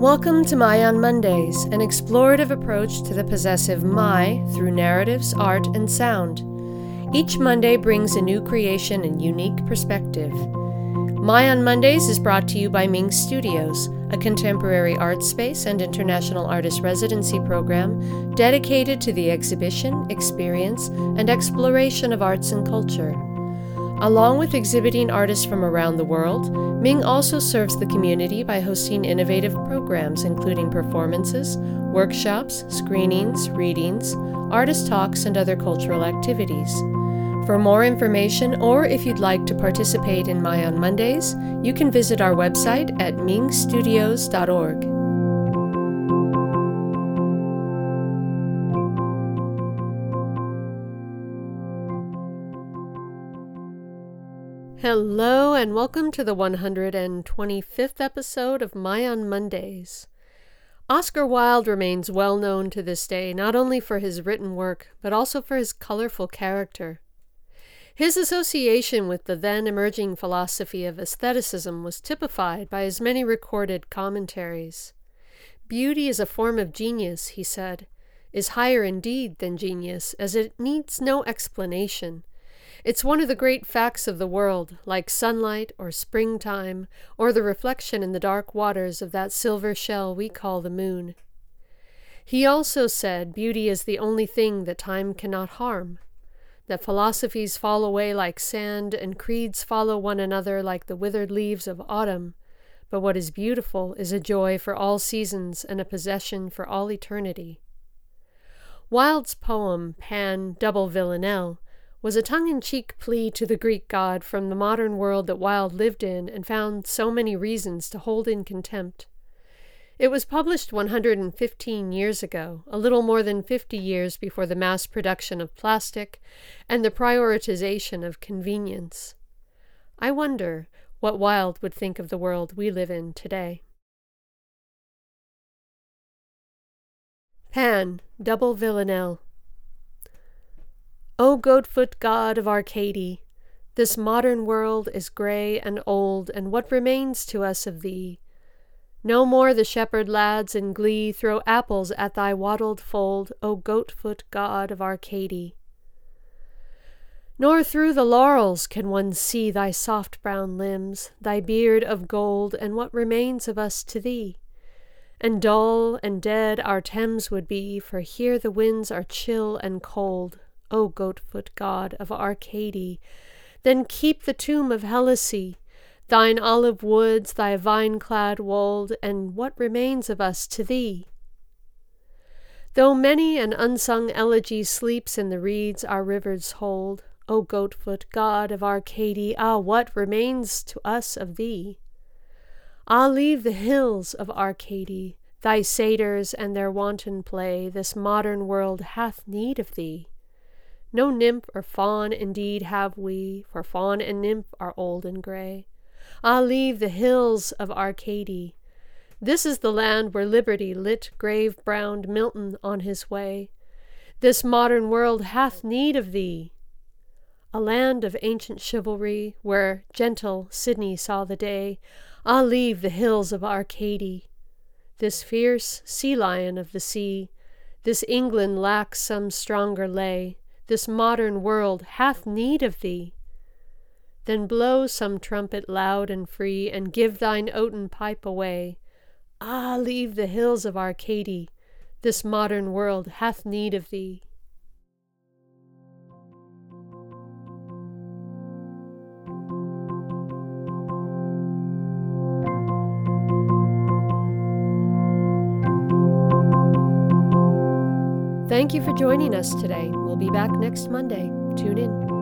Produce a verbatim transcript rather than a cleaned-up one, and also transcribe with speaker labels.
Speaker 1: Welcome to My on Mondays, an explorative approach to the possessive my through narratives, art, and sound. Each Monday brings a new creation and unique perspective. My on Mondays is brought to you by Ming Studios, a contemporary art space and international artist residency program dedicated to the exhibition, experience, and exploration of arts and culture. Along with exhibiting artists from around the world, Ming also serves the community by hosting innovative programs including performances, workshops, screenings, readings, artist talks, and other cultural activities. For more information, or if you'd like to participate in My on Mondays, you can visit our website at ming studios dot org. Hello, and welcome to the one hundred twenty-fifth episode of My on Mondays. Oscar Wilde remains well known to this day, not only for his written work, but also for his colorful character. His association with the then emerging philosophy of aestheticism was typified by his many recorded commentaries. Beauty is a form of genius, he said, is higher indeed than genius, as it needs no explanation. It's one of the great facts of the world, like sunlight or springtime, or the reflection in the dark waters of that silver shell we call the moon. He also said beauty is the only thing that time cannot harm, that philosophies fall away like sand and creeds follow one another like the withered leaves of autumn, but what is beautiful is a joy for all seasons and a possession for all eternity. Wilde's poem, Pan, Double Villanelle, was a tongue-in-cheek plea to the Greek god from the modern world that Wilde lived in and found so many reasons to hold in contempt. It was published one hundred fifteen years ago, a little more than fifty years before the mass production of plastic and the prioritization of convenience. I wonder what Wilde would think of the world we live in today. Pan, Double Villanelle. O goat-foot god of Arcady, this modern world is grey and old, and what remains to us of thee? No more the shepherd lads in glee throw apples at thy wattled fold, O goat-foot god of Arcady. Nor through the laurels can one see thy soft brown limbs, thy beard of gold, and what remains of us to thee? And dull and dead our Thames would be, for here the winds are chill and cold, O goat-foot god of Arcady. Then keep the tomb of Helicè, thine olive woods, thy vine-clad wold, and what remains of us to thee? Though many an unsung elegy sleeps in the reeds our rivers hold, O goat-foot god of Arcady, ah, what remains to us of thee? Ah, leave the hills of Arcady, thy satyrs and their wanton play, this modern world hath need of thee. No nymph or faun indeed have we, for faun and nymph are old and grey. Ah, leave the hills of Arcady. This is the land where liberty lit grave-browned Milton on his way. This modern world hath need of thee. A land of ancient chivalry, where gentle Sidney saw the day. Ah, leave the hills of Arcady. This fierce sea-lion of the sea, this England lacks some stronger lay. This modern world hath need of thee. Then blow some trumpet loud and free, and give thine oaten pipe away. Ah, leave the hills of Arcady, this modern world hath need of thee. Thank you for joining us today. We'll be back next Monday. Tune in.